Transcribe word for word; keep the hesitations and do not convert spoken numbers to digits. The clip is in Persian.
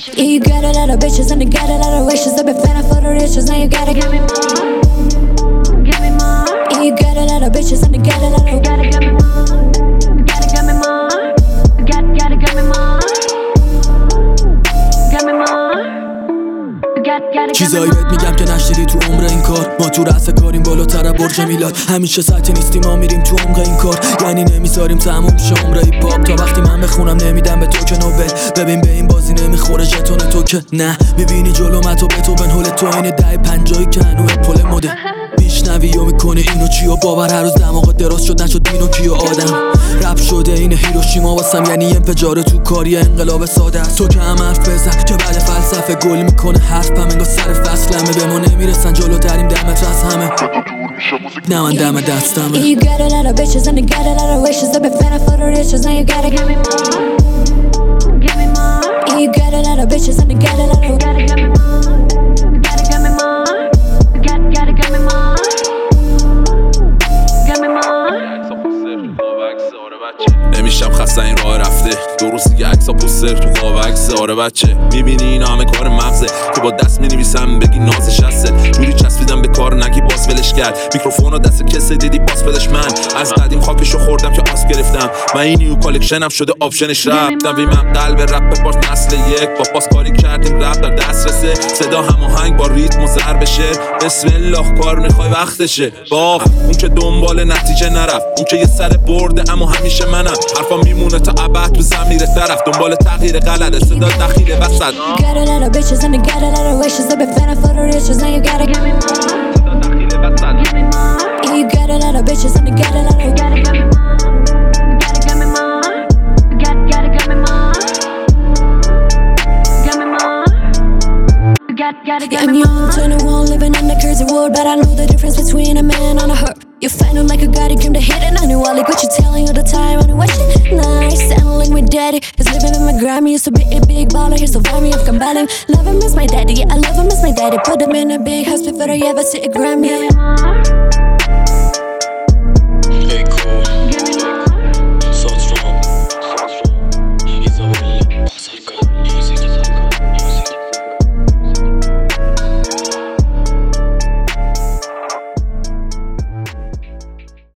Yeah, you got a lot of bitches and you got a lot of wishes. I've been fanning for the riches, now you gotta give me more. Give me more. Yeah, you got a lot of bitches and you got a lot of. You gotta give me more. You gotta give me more. You got, gotta give me more. Give me more. You got, gotta give me more. چیزایی بهت میگم که نشنیدی تو عمر این کار. ما تو رأس کاریم بالاتر برج میلاد. همیشه سطحی نیستیم ما میریم تو عمق این کار. یعنی نمیذاریم تموم شه عمر هیپ هاپ. تا وقتی من بخونم نمیدم به تو که نوبل. ببین به این بازی نمیخوره ژتون تو که نه. میبینی جلو من تو به تو بن هول تو این ده پنجایی که هنوز پل مده. میشنوی و میکنه اینو چیو باور هر روز دماغت دراز شد نشد بینو کیو آدم رپ شده این هیروشیما واسم یعنی انفجار تو کاری انقلاب ساده است. تو که هم حرف بزن که بعد فلسفه گل میکنه حرفم انگار سر فصلمه. به ما نمیرسن جلوتریم دمت از همه نه من دم دستمه. You got a lot of bitches and you got a lot of wishes. I've been fanning for the riches, now you gotta give me more. Give me more. You got a lot of bitches and you got a lot of. You gotta give me more. You gotta give me more. You got, gotta give me more. Give me more. نمیشم خسته این راه رفته دو روز دیگه عکسا پوستر تو خواب عکس آره بچه میبینی اینا همه کار مغزه که با دست مینویسم بگی نازش هسته جوری چسبیدم به کار نگی باز ولش کرد میکروفونو دست کسی دیدی پاس بدش من از قدیم خاکشو خوردم که آس گرفتم من این نیو کالکشنم شده آپشنش رفتم وی من قلب رپ پارت نسل یک با پاس کاری کردیم رپ در دست رسه صدا هماهنگ با ریتم و ضرب شعر بسم الله کار میخوای وقتشه باخ اون که دنبال نتیجه نرفت اون که یه سر برده اما همیشه منم حرفا میمونه تا ابد تو زمیر طرف دنبال تغییر غلطه صدا دخیل وسط. You got a lot of bitches and you got a lot of wishes. I've been fanning for the riches, now you gotta give me more. صدا دخیل وسط. Give me more. Yeah, you got a lot of bitches and you got a lot of. You gotta give me more. You gotta give me more. You got, gotta give me more. Give me more. You got, gotta give me more. I'm young, twenty-one, living in the crazy world, but I know the difference between a man and a her. You find him like a guy that came to hit and I knew all like what you telling all the time. I knew what you nice, sounding like my daddy. He's living in my Grammy, used to be a big baller. He's so far me up, come him. Love him as my daddy, yeah, I love him as my daddy. Put him in a big house before I ever see a Grammy.